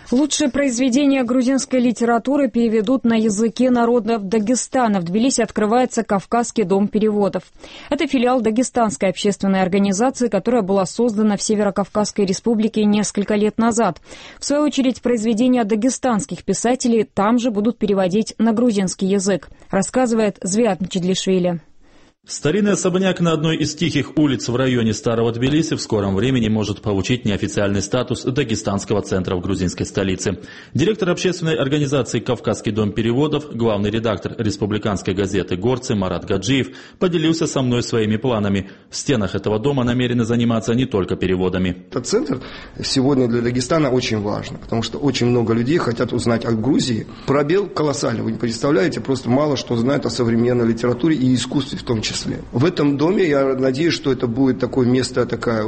Лучшие произведения грузинской литературы переведут на языке народов Дагестана. В Тбилиси открывается Кавказский дом переводов. Это филиал Дагестанской общественной организации, которая была создана в Северо-Кавказской республике несколько лет назад. В свою очередь, произведения дагестанских писателей там же будут переводить на грузинский язык, рассказывает Звиат Мчедлишвили. Старинный особняк на одной из тихих улиц в районе Старого Тбилиси в скором времени может получить неофициальный статус дагестанского центра в грузинской столице. Директор общественной организации «Кавказский дом переводов», главный редактор республиканской газеты «Горцы» Марат Гаджиев поделился со мной своими планами. В стенах этого дома намерены заниматься не только переводами. Этот центр сегодня для Дагестана очень важен, потому что очень много людей хотят узнать о Грузии. Пробел колоссальный, вы не представляете, просто мало что знают о современной литературе и искусстве в том числе. В этом доме я надеюсь, что это будет такое место,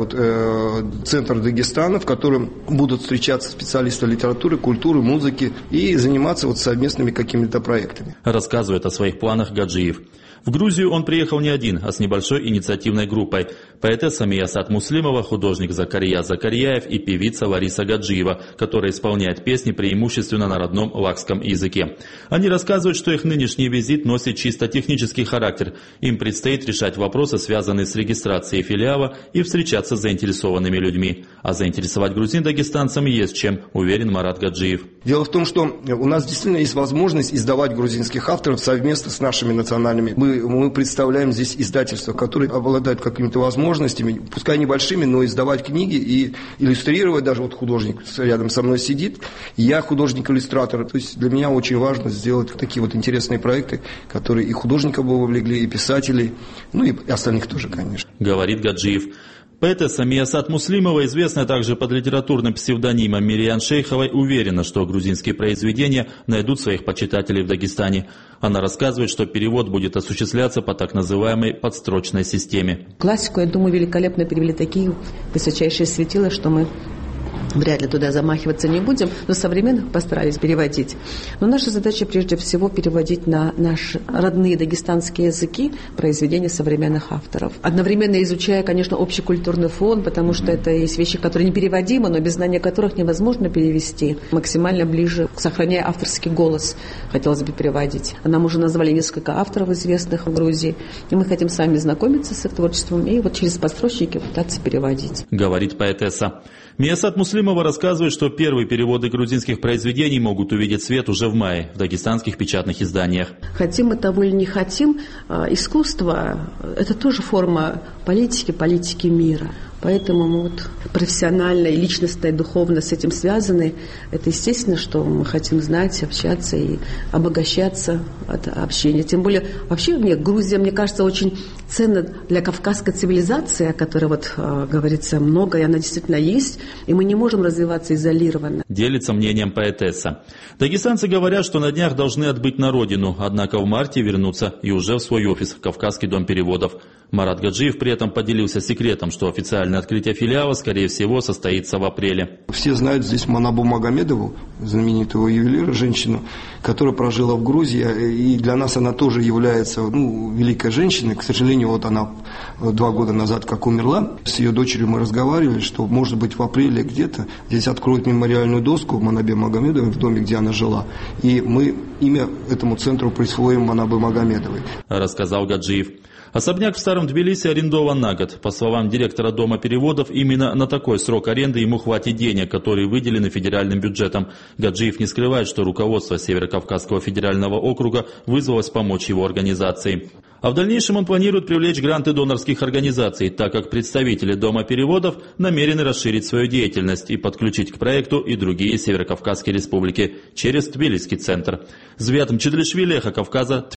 центр Дагестана, в котором будут встречаться специалисты литературы, культуры, музыки и заниматься совместными какими-то проектами. Рассказывает о своих планах Гаджиев. В Грузию он приехал не один, а с небольшой инициативной группой. Поэтесса Миясат Муслимова, художник Закария Закарияев и певица Лариса Гаджиева, которая исполняет песни преимущественно на родном лакском языке. Они рассказывают, что их нынешний визит носит чисто технический характер. Им предстоит решать вопросы, связанные с регистрацией филиала, и встречаться с заинтересованными людьми. А заинтересовать грузин дагестанцам есть чем, уверен Марат Гаджиев. Дело в том, что у нас действительно есть возможность издавать грузинских авторов совместно с нашими национальными. Мы представляем здесь издательства, которые обладают какими-то возможностями, пускай небольшими, но издавать книги и иллюстрировать. Даже художник рядом со мной сидит. Я художник-иллюстратор. То есть для меня очень важно сделать такие интересные проекты, которые и художников бы вовлекли, и писателей, и остальных тоже, конечно. Говорит Гаджиев. Поэтесса Миясат Муслимова, известная также под литературным псевдонимом Мириан Шейховой, уверена, что грузинские произведения найдут своих почитателей в Дагестане. Она рассказывает, что перевод будет осуществляться по так называемой подстрочной системе. Классику, я думаю, великолепно перевели, такие высочайшие светила, что мы вряд ли туда замахиваться не будем, но современных постарались переводить. Но наша задача прежде всего переводить на наши родные дагестанские языки произведения современных авторов. Одновременно изучая, конечно, общекультурный фон, потому что это есть вещи, которые непереводимы, но без знания которых невозможно перевести. Максимально ближе, сохраняя авторский голос, хотелось бы переводить. Нам уже назвали несколько авторов известных в Грузии, и мы хотим сами знакомиться с их творчеством и через подстрочники пытаться переводить. Говорит поэтесса. Миясат Муслимова рассказывает, что первые переводы грузинских произведений могут увидеть свет уже в мае в дагестанских печатных изданиях. Хотим мы того или не хотим, искусство – это тоже форма политики мира. Поэтому мы профессионально и личностно, и духовно с этим связаны. Это естественно, что мы хотим знать, общаться и обогащаться от общения. Тем более, вообще Грузия, мне кажется, очень ценна для кавказской цивилизации, о которой, говорится много, и она действительно есть, и мы не можем развиваться изолированно. Делится мнением поэтесса. Дагестанцы говорят, что на днях должны отбыть на родину, однако в марте вернуться и уже в свой офис, Кавказский дом переводов. Марат Гаджиев при этом поделился секретом, что официальное открытие филиала, скорее всего, состоится в апреле. Все знают здесь Манабу Магомедову, знаменитого ювелира, женщину, которая прожила в Грузии, и для нас она тоже является великой женщиной. К сожалению, она 2 года назад как умерла. С ее дочерью мы разговаривали, что, может быть, в апреле где-то здесь откроют мемориальную доску Манабе Магомедовой в доме, где она жила, и мы имя этому центру присвоим Манабе Магомедовой. Рассказал Гаджиев. Особняк в Старом Тбилиси арендован на год. По словам директора Дома переводов, именно на такой срок аренды ему хватит денег, которые выделены федеральным бюджетом. Гаджиев не скрывает, что руководство Северо-Кавказского федерального округа вызвалось помочь его организации. А в дальнейшем он планирует привлечь гранты донорских организаций, так как представители Дома переводов намерены расширить свою деятельность и подключить к проекту и другие северокавказские республики через Тбилисский центр. Звиат Мчедлишвили, Эхо Кавказа.